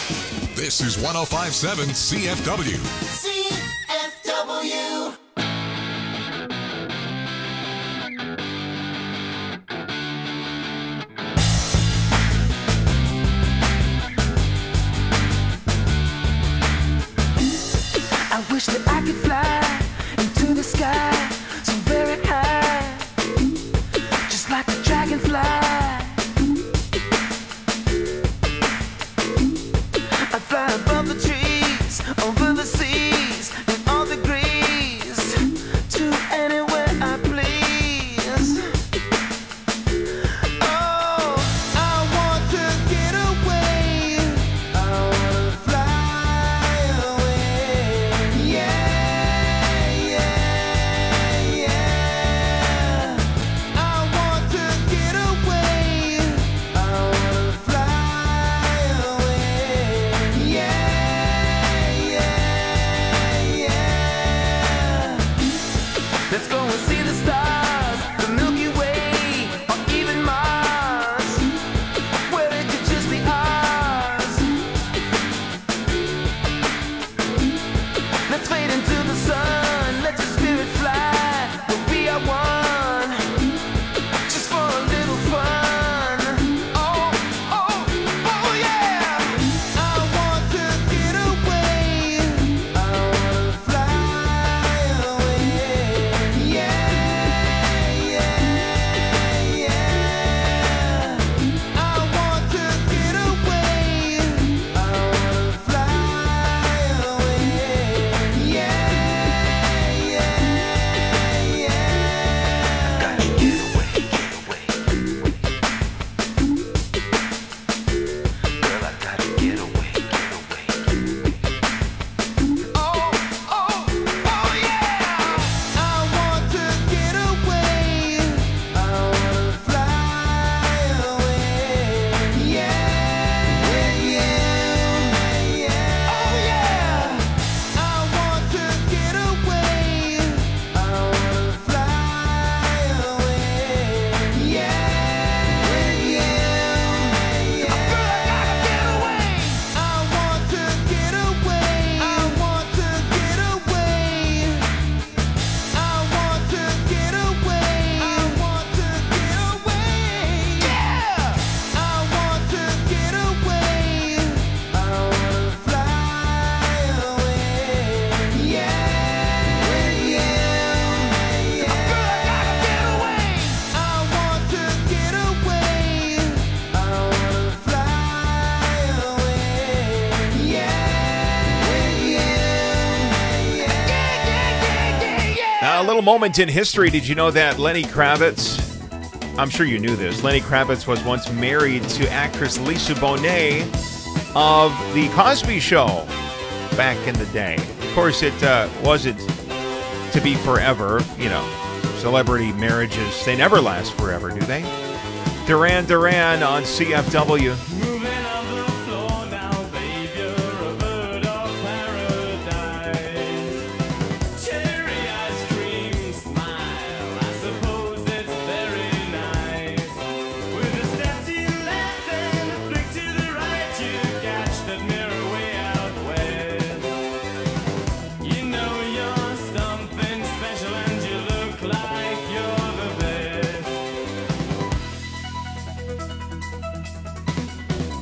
This is 105.7 CFW. CFW. I wish that I could fly into the sky so very high, just like a dragonfly. I'd fly above the trees, over the seas, in all degrees, to anywhere I please. Oh, I want to get away. I wanna fly away. Yeah, yeah, yeah. I want to get away. I wanna fly away. Yeah, yeah, yeah. Let's go and see the stars, the Milky Way, or even Mars, where it could just be ours. Let's fade into the sun, let your spirit fly, we'll be our one, just for a little fun. Oh, oh, oh yeah. I want to get away. I wanna fly away. Yeah, yeah, yeah. I want to get away. I wanna fly away. Yeah, yeah, yeah. Gotta get away, get away. Girl, I gotta get away, get away. Oh, oh, oh yeah. I want to get away. I wanna fly away. Yeah, yeah, yeah. Oh yeah. I want to get away. I wanna fly away. Yeah, yeah, yeah. Girl, I gotta get away. I want to get away. I want to get away. I want to get away. I want to get away. Yeah. I want to get away. I wanna fly away. Yeah, yeah, yeah. Girl, I gotta get away. I want to get away. I wanna fly away. Yeah, yeah. Now, a little moment in history. Did you know that Lenny Kravitz, I'm sure you knew this, Lenny Kravitz was once married to actress Lisa Bonet of The Cosby Show back in the day. Of course, it wasn't to be forever. You know, celebrity marriages, they never last forever, do they? Duran Duran on CFW. Moving on the floor now, babe, you're a bird of paradise. Cherry ice cream smile, I suppose it's very nice. With a step to your left and a flick to the right, you catch that mirror way out west. You know you're something special and you look like you're the best.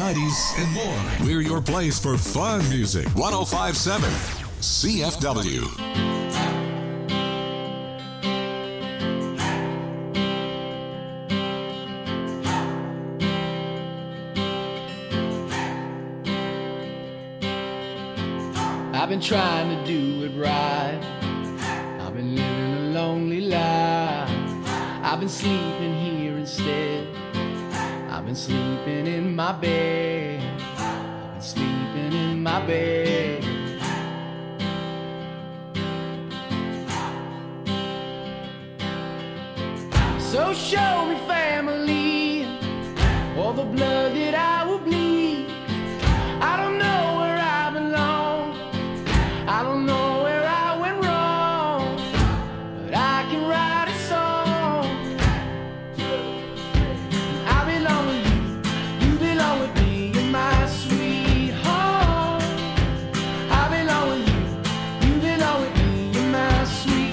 90s, and more. We're your place for fun music. 1057 CFW. I've been trying to do it right. I've been living a lonely life. I've been sleeping here instead. I've been sleeping in my bed. I've been sleeping in my bed. So show me family, all the blood that I will bleed. I don't know where I belong. I don't know where I went wrong, but I can write a song. I belong with you, you belong with me, you're my sweetheart. I belong with you, you belong with me, you're my sweetheart.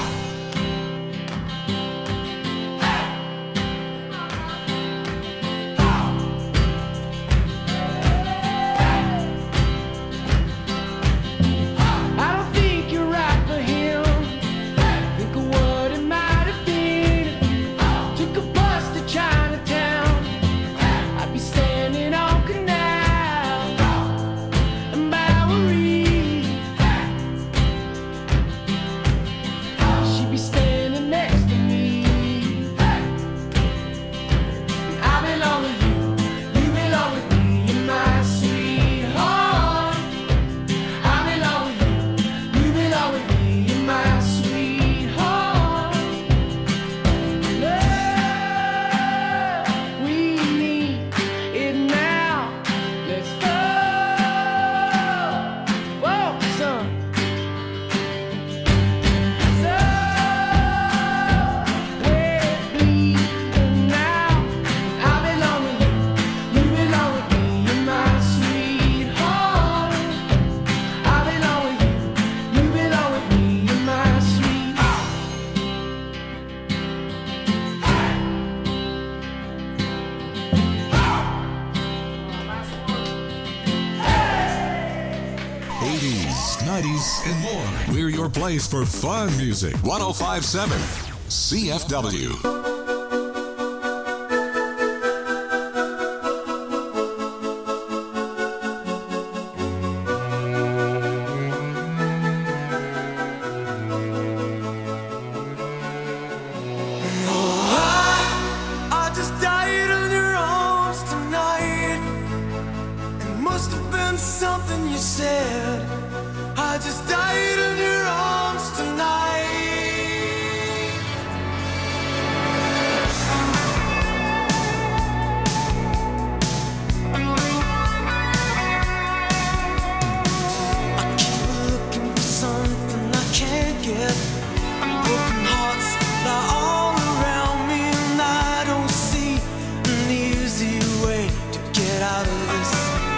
I don't think you're right for him. Think of what it might have been if you took a bus to Chinatown. I'd be standing on Canal and Bowery. She'd be standing next to me. I belong with you, you belong with me, you're my sweetheart. I belong with you, you belong with me, you're my sweetheart. Love, we need it now. Let's go, focus on. So we're bleeding now. I belong with you, you belong with me, you're my sweetheart. I belong with you, you belong with me, you're my sweetheart. '80s, '90s, and more. We're your place for fun music. 1057 CFW. I just died in your arms tonight. It must have been something you said. I just died in your arms tonight. I keep looking for something I can't get. Broken hearts lie all around me, and I don't see an easy way to get out of this.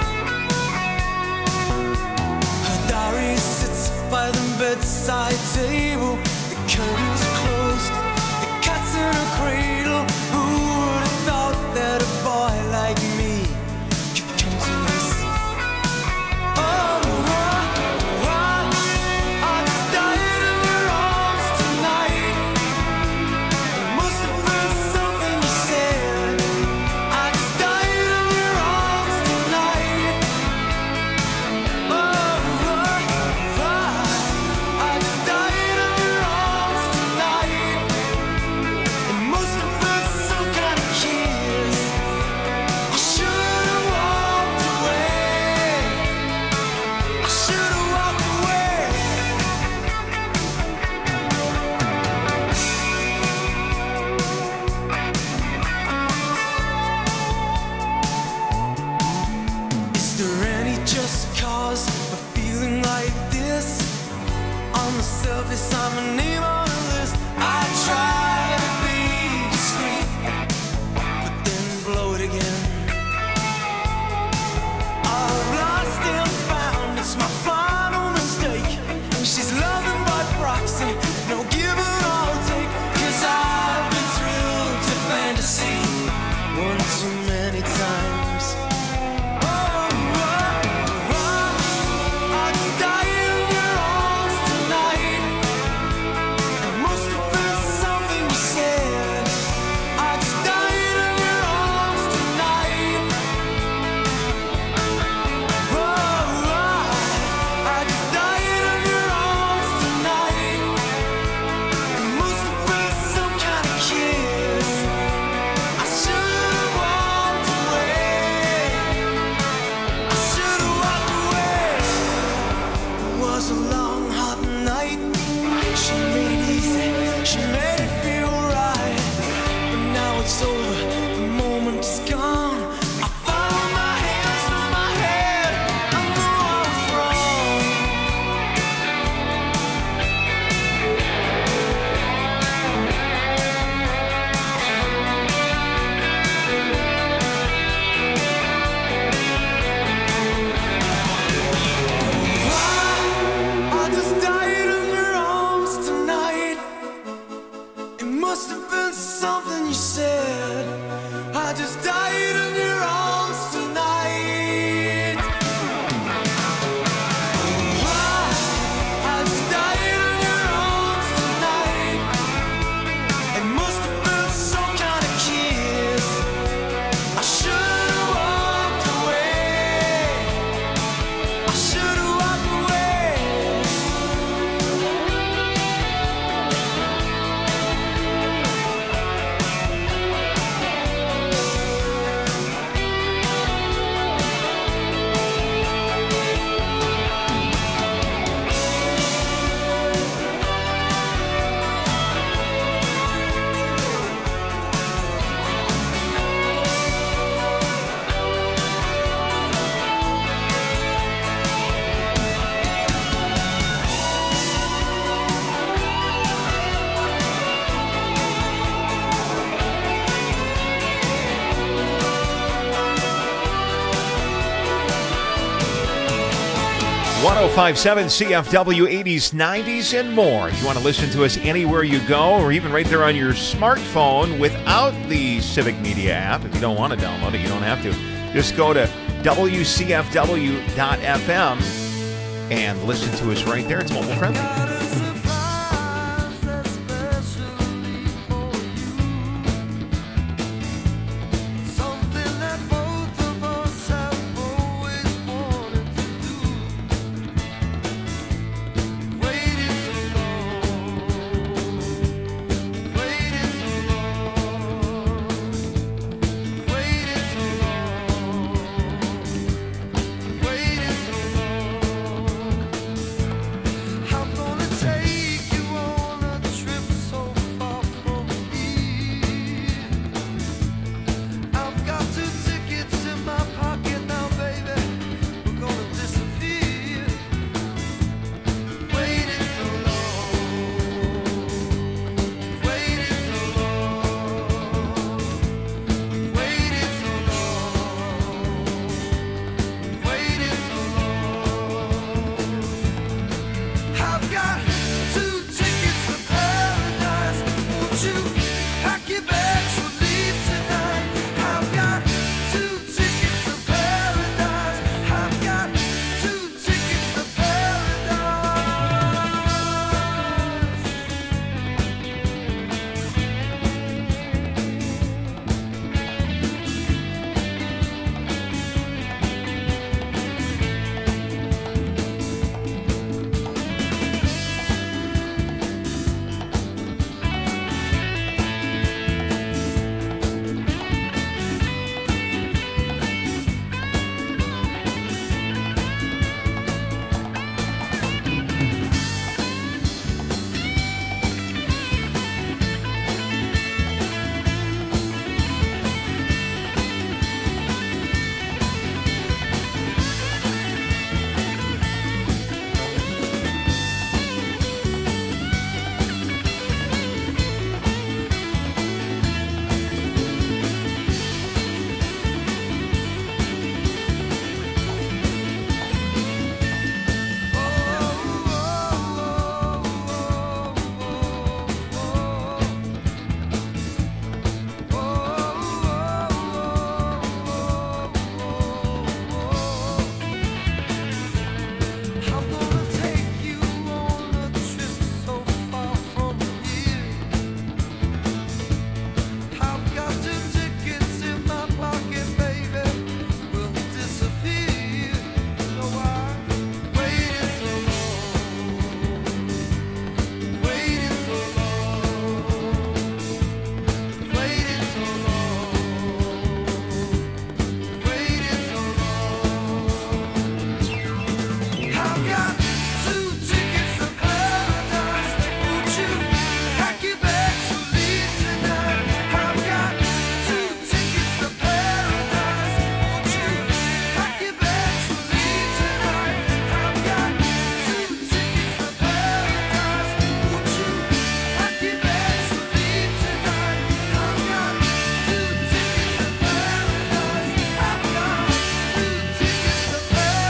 Her diary sits by the bedside table. The curtains closed, the cat's in a cradle. Who would have thought that a boy like me could come to this? Oh, I just died in your arms tonight. It must have been something you said. I just died in your arms tonight. Oh, I just died in your arms tonight. It must have been some kind of kiss. I should have walked away. I should have walked away. Is there any just cause for feeling like this? On the surface, I'm a name on a list. I try to be discreet, but then blow it again. I've lost and found, it's my final mistake. She's loving by proxy, no give and I'll take. 'Cause I've been thrilled to fantasy one too many times. 1057 CFW 80s, 90s, and more. If you want to listen to us anywhere you go, or even right there on your smartphone without the Civic Media app, if you don't want to download it, you don't have to. Just go to WCFW.FM and listen to us right there. It's mobile friendly. Got a surprise especially for you. Something that both of us have always wanted to do. Waited so long, waited so long, waited so long, waited so long. I'm gonna take you on a trip so far from here. I've got 2 tickets in my pocket now, baby. We're gonna disappear. Waited so long, waited so long, waited so long, waited so long. I've got 2 tickets to paradise. Won't you pack your bags? We'll leave tonight. I've got 2 tickets to paradise. I've got 2 tickets to I'm gonna take you on a trip so far from here. I've got 2 tickets in my pocket, baby. We'll disappear. So I waited so long, waited so long, waited so long, waited so long. I've got 2 tickets to paradise. Won't you pack your bags? We'll leave tonight. I've got 2 tickets to paradise. Won't you pack your bags? We'll leave tonight. I've got 2 tickets to paradise. Won't you pack your bags? We'll leave tonight. I've got 2 tickets to paradise. I've got 2 tickets to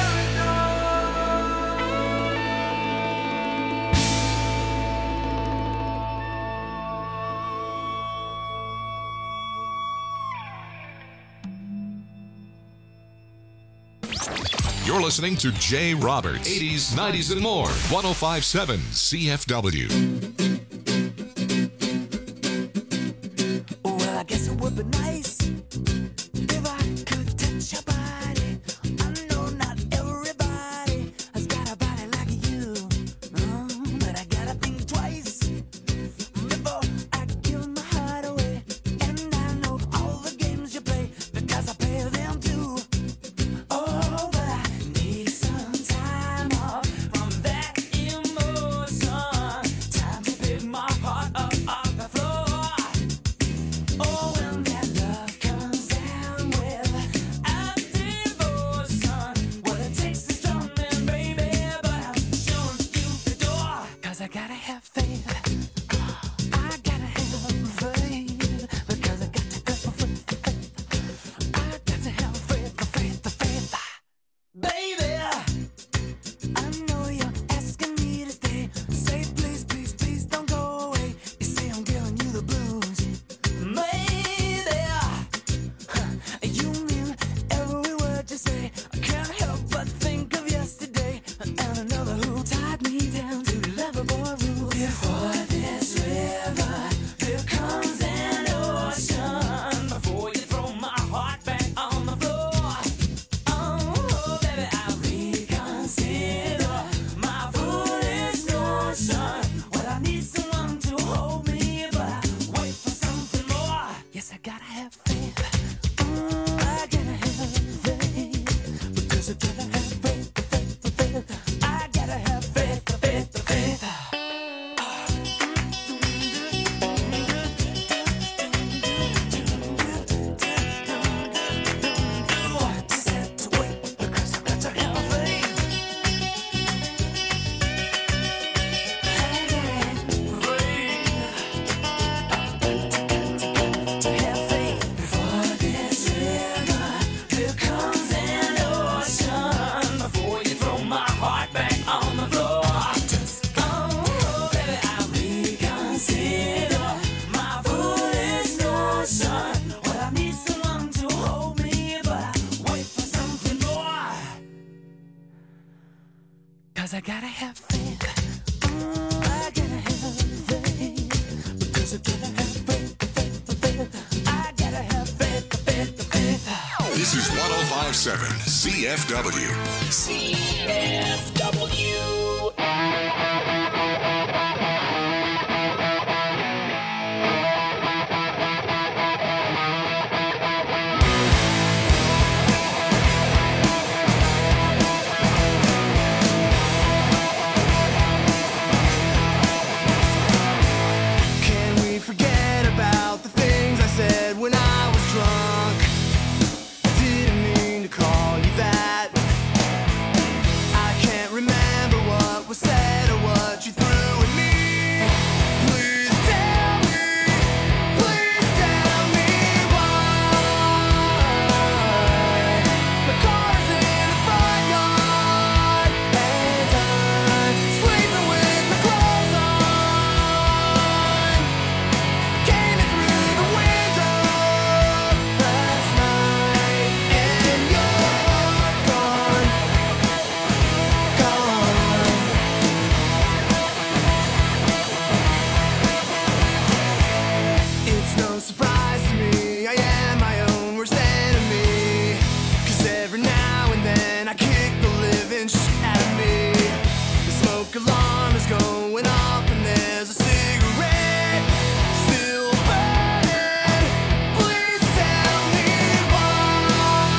You're listening to Jay Roberts, 80s, 90s, and more. 1057 CFW. Well, I guess it would be nice if I could touch your body. I know not everybody has got a body like you, but I gotta think twice before I give my heart away. And I know all the games you play because I play them too. Oh, but I need some time off from that emotion. Time to pick my heart up off the floor. Oh, when that love comes down with a devotion, well, it takes a strong man, baby, but I'm showing you the door. 'Cause I gotta have faith. I gotta have faith. Because I got to have faith. I got to have faith, the faith, the faith. Baby, I know I gotta have faith. I gotta have faith. Because I gotta have faith. I gotta have faith. This is 1057 CFW. Can we forget about the things I said when I was drunk? I didn't mean to call you that. I can't remember what was said or what you threw at me. Please tell me why. My car's in the front yard and I'm sleeping with my clothes on. Came in through the window last night and you're gone. It's no surprise to me, I am my own worst enemy. 'Cause every now and then I kick the living shit out of me. The smoke alarm is going off and there's a cigarette still burning. Please tell me why.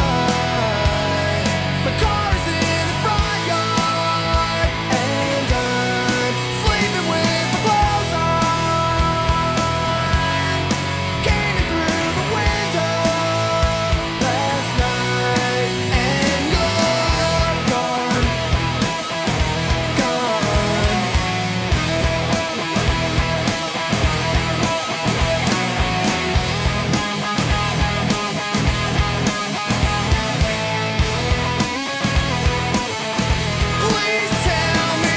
My car's in the front yard and I'm sleeping with my clothes on. Came in through the window last night and you're gone. Please tell me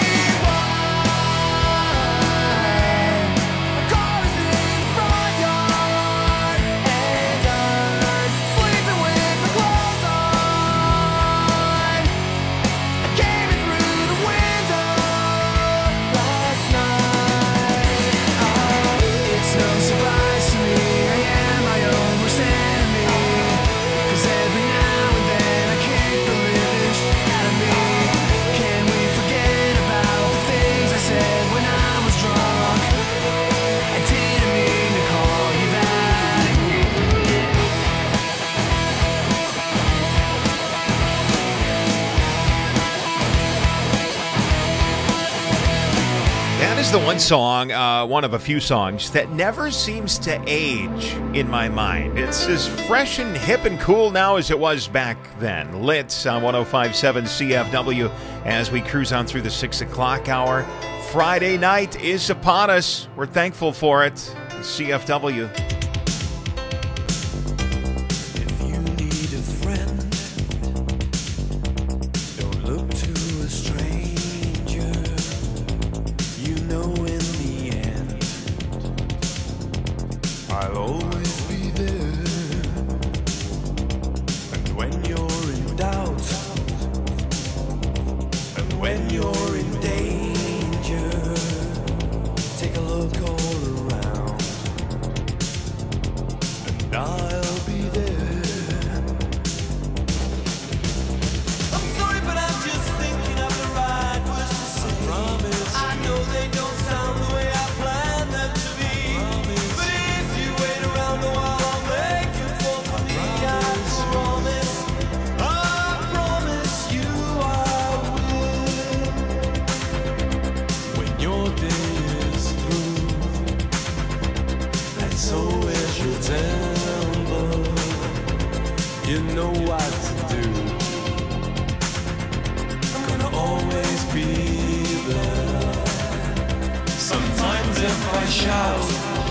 why. My car's in the front yard and I'm sleeping with my clothes on. I came in through the window last night. It's no surprise to me, I am my own worst enemy. 'Cause every now and then I kick the living shit out of me. Can we forget about the things I said when I was drunk? I didn't mean to call you that. That is the one song, one of a few songs, that never seems to age in my mind. It's as fresh and hip and cool now as it was back then. Lit on 1057 CFW as we cruise on through the 6 o'clock hour. Friday night is upon us. We're thankful for it. CFW. If you need a friend, don't look to a stranger. You know in the end, I'll always be there. And when you're in doubt, and when you're in danger, take a look all around. And I'll be there. I'm sorry, but I'm just thinking of the right words to say. I know they don't sound the way I planned them to be. But if you wait around a while, I'll make you fall for me. I promise you I will. When your day is through, and so is your temper, you know what to do. I'm gonna always be there. Sometimes if I shout,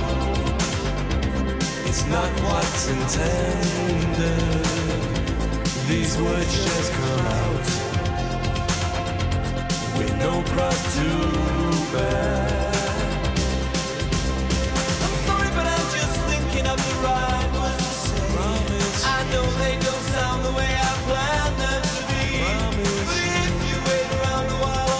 it's not what's intended. These words just come out with no cross to bear. I'm sorry, but I'm just thinking of the right words to say. I know they don't sound the way I planned them to be. But if you wait around a while,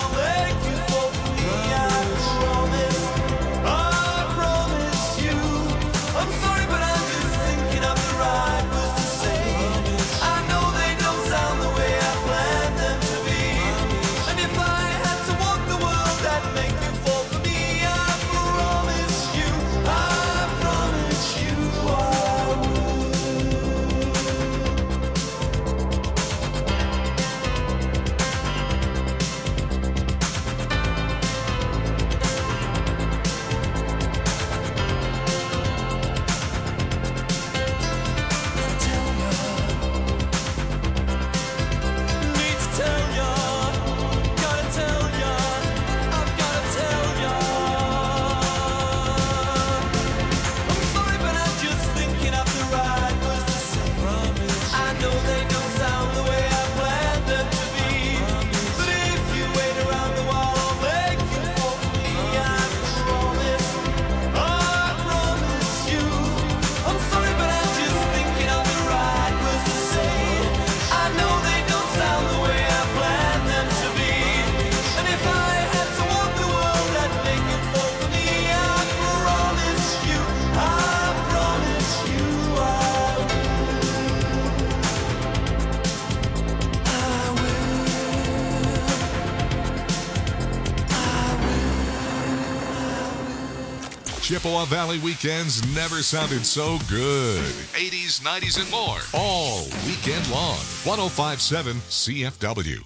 Chippewa Valley weekends never sounded so good. 80s, 90s, and more. All weekend long. 1057 CFW.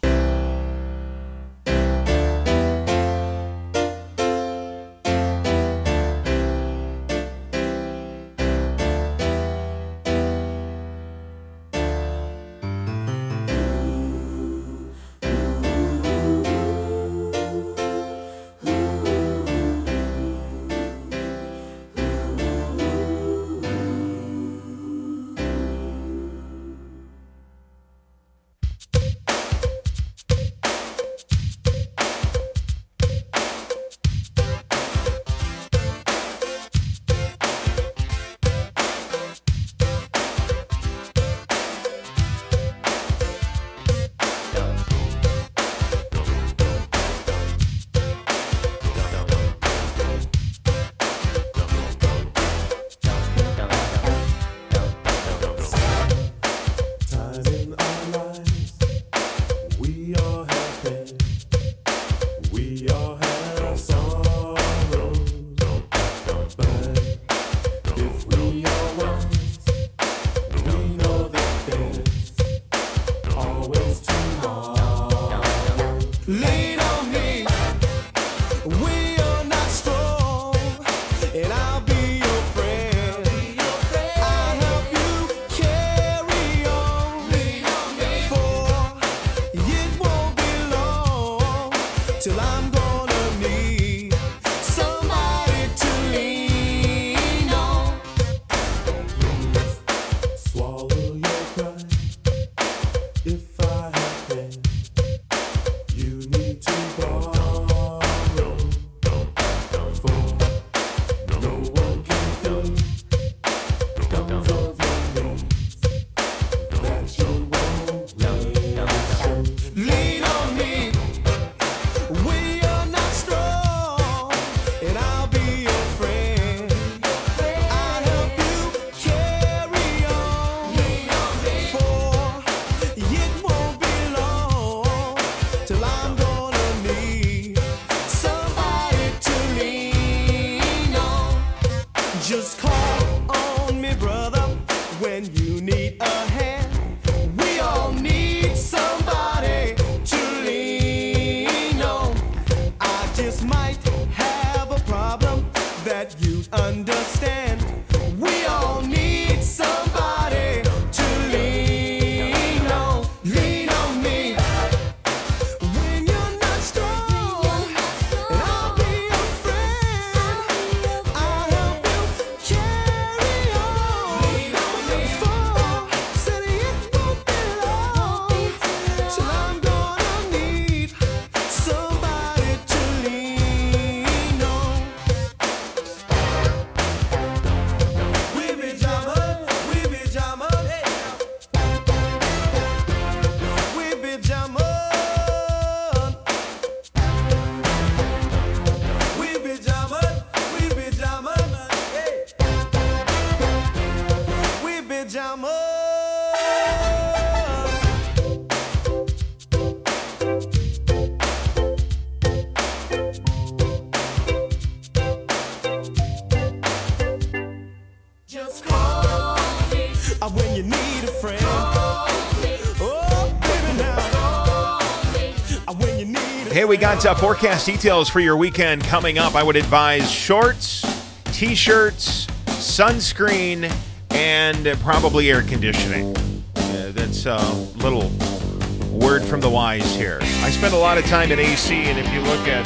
Hey, we got forecast details for your weekend coming up. I would advise shorts, t-shirts, sunscreen, and probably air conditioning. That's a little word from the wise here. I spend a lot of time in AC, and if you look at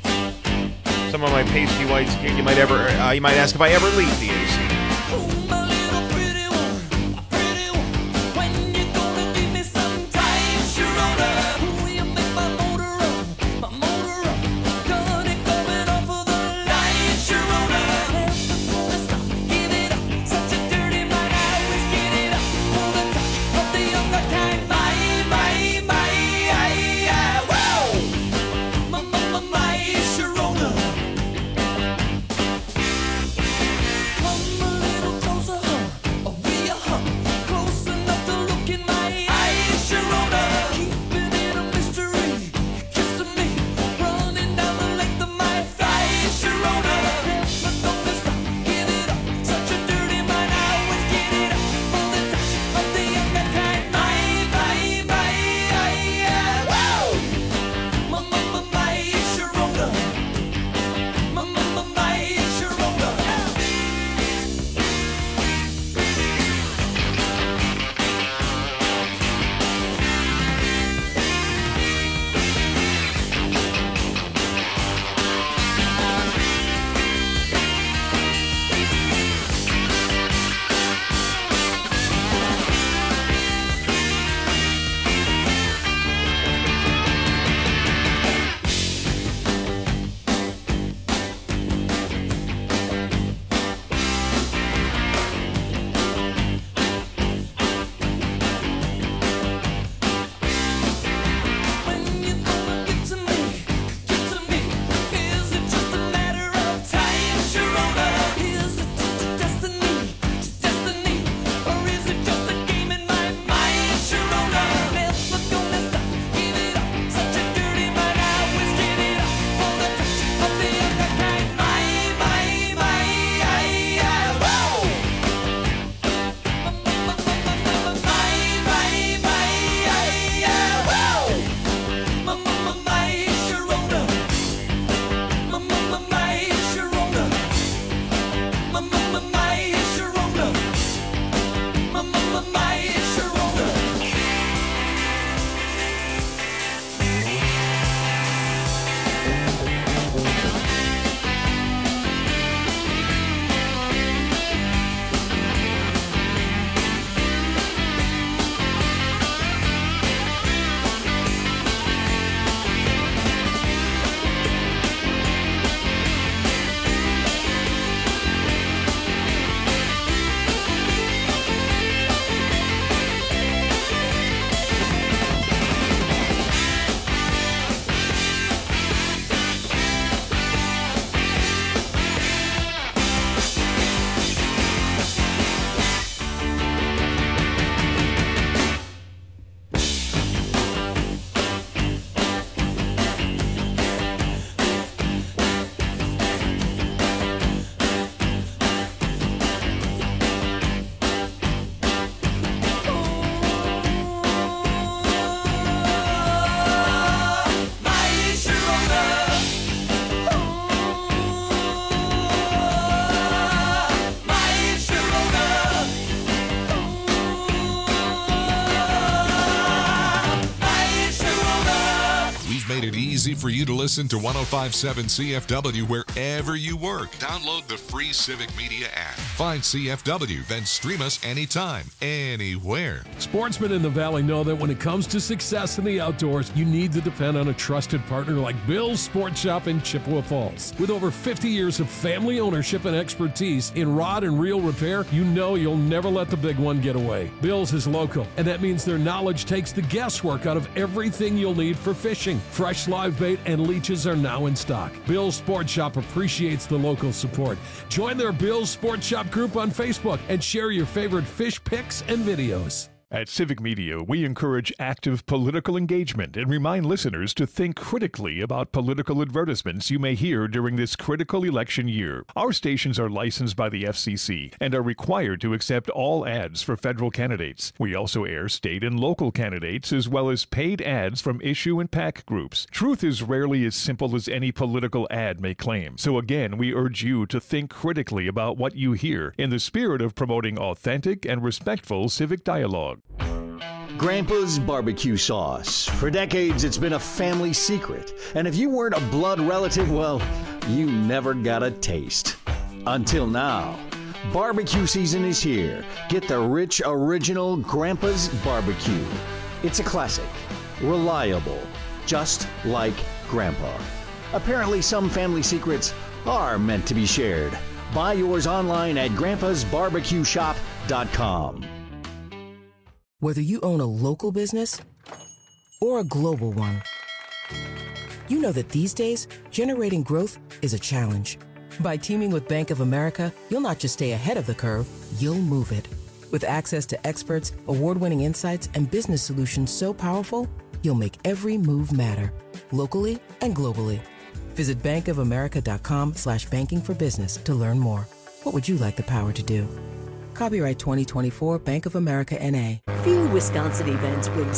some of my pasty white skin, you might ask if I ever leave the AC. Come easy for you to listen to 105.7 CFW wherever you work. Download the free Civic Media app. Find CFW, then stream us anytime, anywhere. Sportsmen in the Valley know that when it comes to success in the outdoors, you need to depend on a trusted partner like Bill's Sports Shop in Chippewa Falls. With over 50 years of family ownership and expertise in rod and reel repair, you know you'll never let the big one get away. Bill's is local, and that means their knowledge takes the guesswork out of everything you'll need for fishing. Fresh live bait and leeches are now in stock. Bill's Sports Shop appreciates the local support. Join their Bill's Sports Shop group on Facebook and share your favorite fish pics and videos. At Civic Media, we encourage active political engagement and remind listeners to think critically about political advertisements you may hear during this critical election year. Our stations are licensed by the FCC and are required to accept all ads for federal candidates. We also air state and local candidates as well as paid ads from issue and PAC groups. Truth is rarely as simple as any political ad may claim. So again, we urge you to think critically about what you hear in the spirit of promoting authentic and respectful civic dialogue. Grandpa's barbecue sauce. For decades, it's been a family secret. And if you weren't a blood relative, well, you never got a taste. Until now. Barbecue season is here. Get the rich, original Grandpa's barbecue. It's a classic. Reliable. Just like Grandpa. Apparently, some family secrets are meant to be shared. Buy yours online at grandpasbarbecueshop.com. Whether you own a local business or a global one, you know that these days, generating growth is a challenge. By teaming with Bank of America, you'll not just stay ahead of the curve, you'll move it. With access to experts, award-winning insights, and business solutions so powerful, you'll make every move matter, locally and globally. Visit bankofamerica.com/banking for business to learn more. What would you like the power to do? Copyright 2024 Bank of America N.A. Few Wisconsin events bring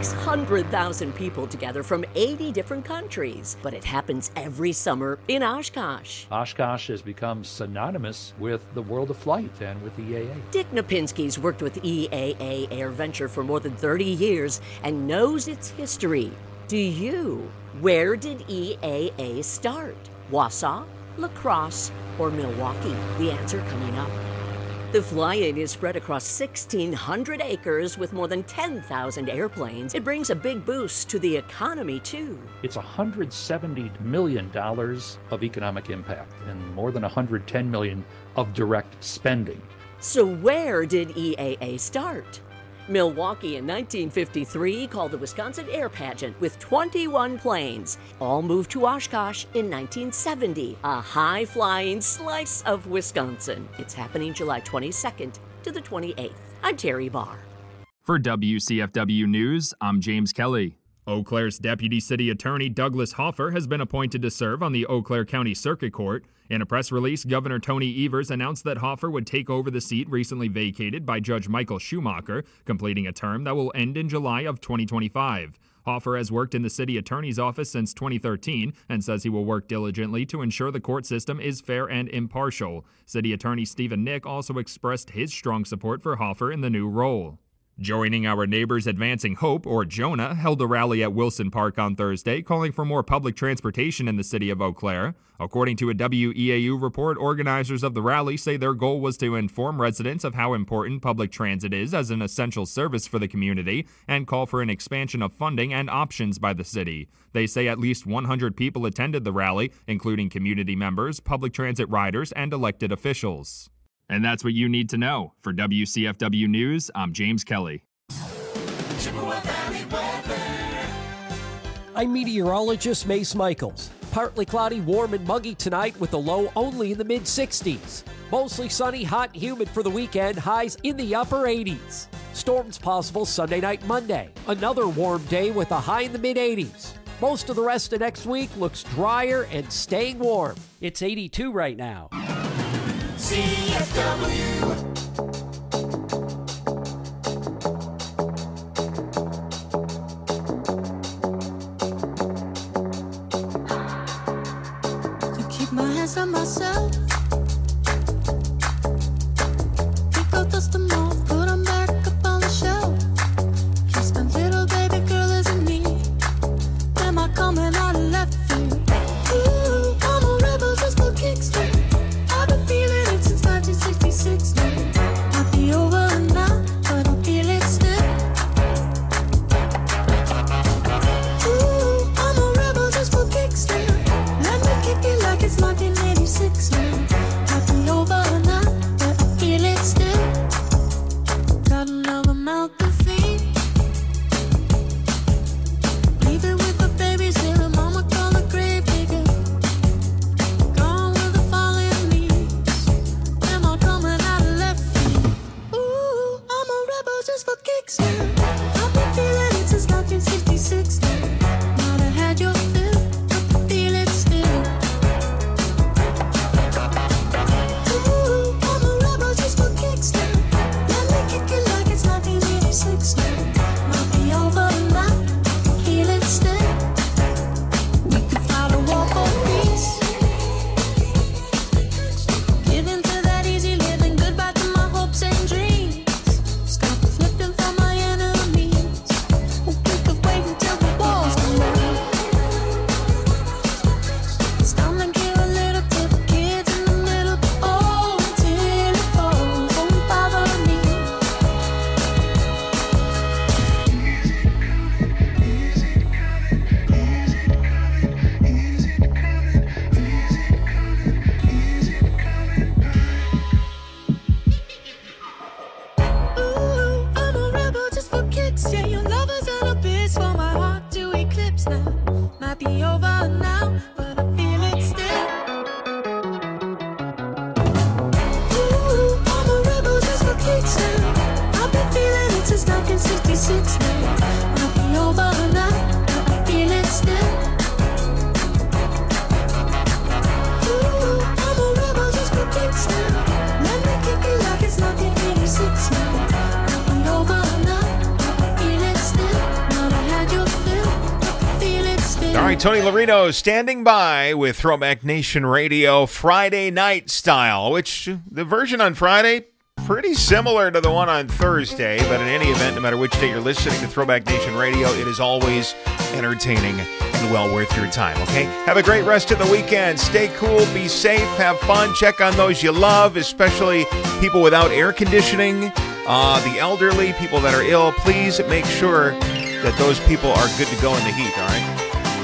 600,000 people together from 80 different countries, but it happens every summer in Oshkosh. Oshkosh has become synonymous with the world of flight and with EAA. Dick Napinski's worked with EAA AirVenture for more than 30 years and knows its history. Do you? Where did EAA start? Wausau, La Crosse, or Milwaukee? The answer coming up. The fly-in is spread across 1,600 acres with more than 10,000 airplanes. It brings a big boost to the economy, too. It's $170 million of economic impact and more than $110 million of direct spending. So where did EAA start? Milwaukee in 1953 called the Wisconsin Air Pageant with 21 planes. All moved to Oshkosh in 1970, a high-flying slice of Wisconsin. It's happening July 22nd to the 28th. I'm Terry Barr. For WCFW News, I'm James Kelly. Eau Claire's Deputy City Attorney Douglas Hoffer has been appointed to serve on the Eau Claire County Circuit Court. In a press release, Governor Tony Evers announced that Hoffer would take over the seat recently vacated by Judge Michael Schumacher, completing a term that will end in July of 2025. Hoffer has worked in the city attorney's office since 2013 and says he will work diligently to ensure the court system is fair and impartial. City Attorney Stephen Nick also expressed his strong support for Hoffer in the new role. Joining Our Neighbors Advancing Hope, or JONAH, held a rally at Wilson Park on Thursday calling for more public transportation in the city of Eau Claire. According to a WEAU report, organizers of the rally say their goal was to inform residents of how important public transit is as an essential service for the community and call for an expansion of funding and options by the city. They say at least 100 people attended the rally, including community members, public transit riders, and elected officials. And that's what you need to know. For WCFW News, I'm James Kelly. I'm meteorologist Mace Michaels. Partly cloudy, warm and muggy tonight with a low only in the mid-60s. Mostly sunny, hot and humid for the weekend, highs in the upper 80s. Storms possible Sunday night, Monday. Another warm day with a high in the mid-80s. Most of the rest of next week looks drier and staying warm. It's 82 right now. CFW. To keep my hands on myself. Pick up dust them off, put them back up on the shelf. Just a little baby girl isn't me. Am I coming out of left right, Tony Larino standing by with Throwback Nation Radio Friday night style, which the version on Friday, pretty similar to the one on Thursday, but in any event, no matter which day you're listening to Throwback Nation Radio, it is always entertaining and well worth your time, okay? Have a great rest of the weekend. Stay cool, be safe, have fun, check on those you love, especially people without air conditioning, the elderly, people that are ill. Please make sure that those people are good to go in the heat, all right?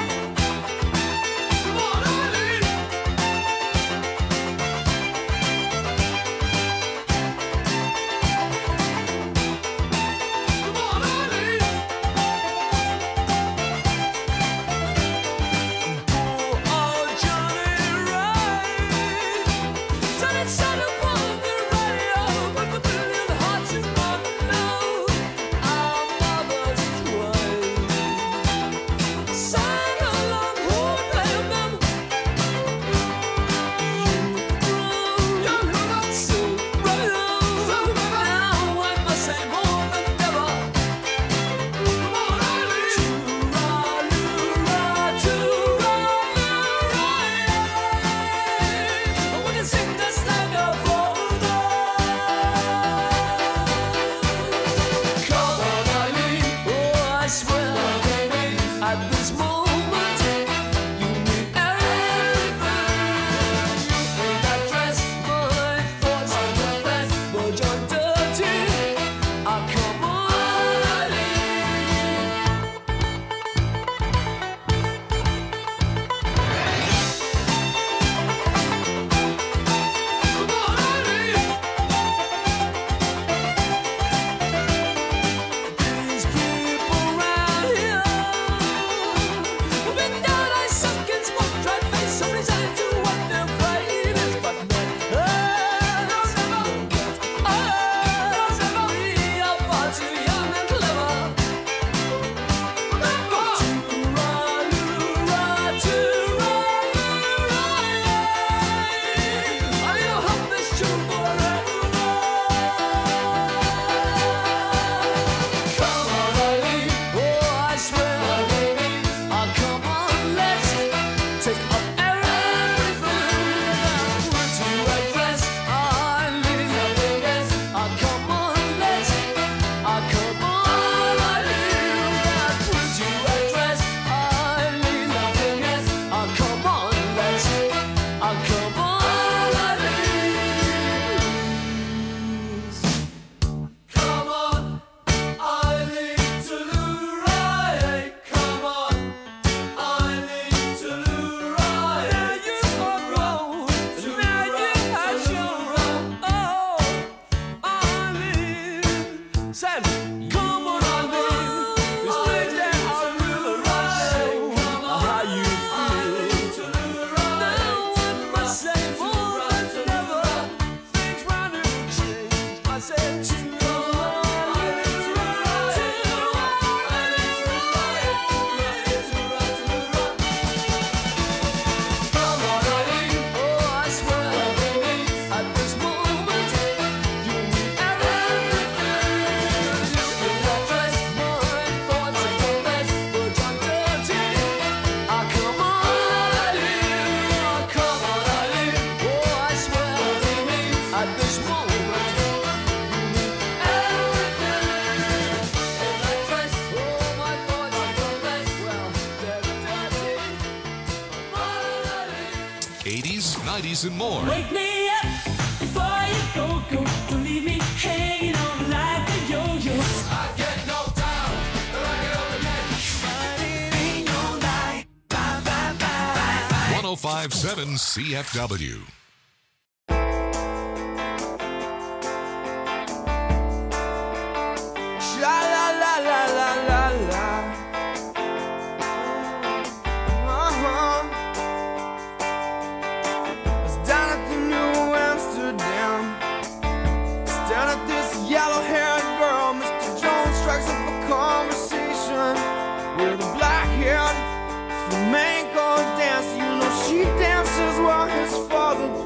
And more. Wake me up before you go. Don't leave me hanging on like a yo-yo. I get knocked down, but I get on the next. But it ain't no lie. Bye, bye, bye. 105.7 CFW. Flamenco dance, you know she dances while his father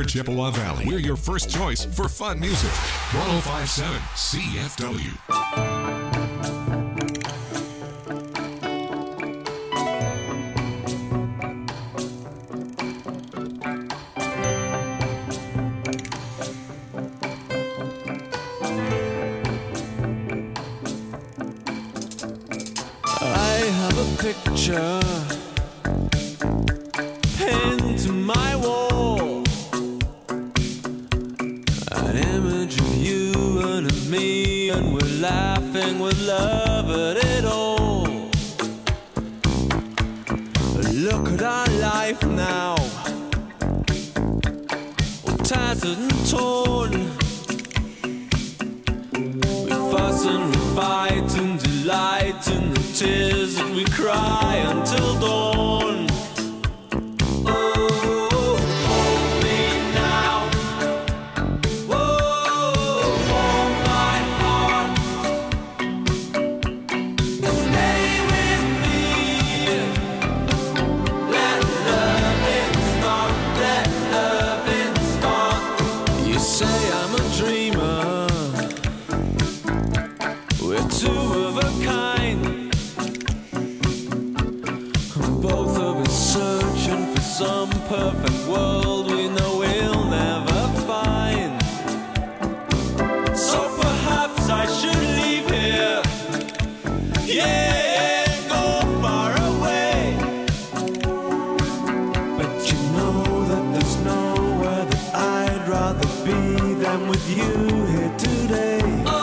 Chippewa Valley. We're your first choice for fun music. 1057 CFW. Picture pinned to my wall, an image of you and of me, and we're laughing with love at it all. Look at our life now, all tattered and torn. We fuss and we fight and delight in the tears that we cry until dawn. Oh, hold me now. Oh, hold my heart. Stay with me. Let loving start. Let loving start. You say I'm a dreamer. We're two of a kind. Both of us searching for some perfect world we know we'll never find. So perhaps I should leave here, yeah, and go far away. But you know that there's nowhere that I'd rather be than with you here today.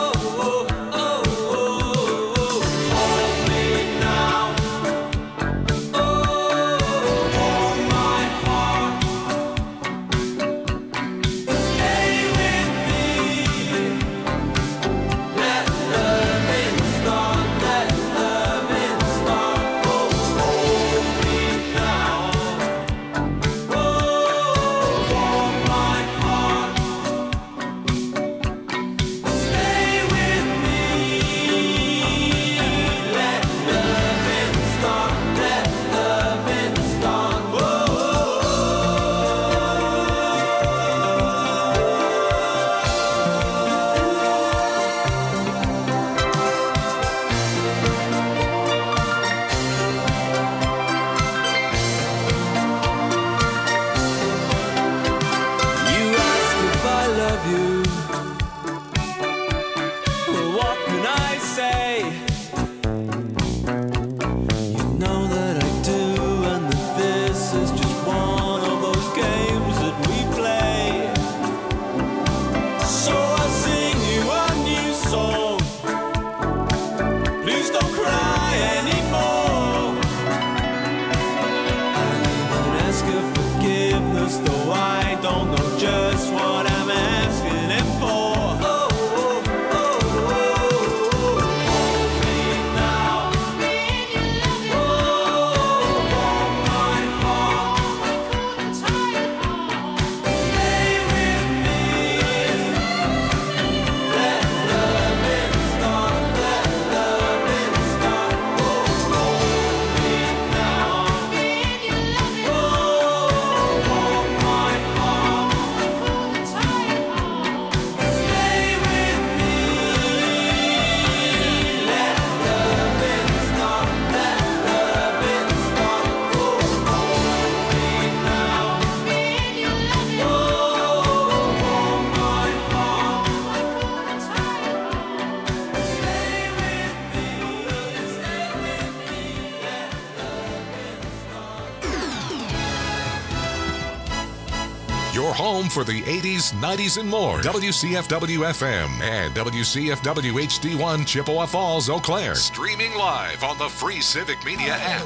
Your home for the 80s, 90s, and more. WCFW FM and WCFW HD1 Chippewa Falls, Eau Claire. Streaming live on the free Civic Media app.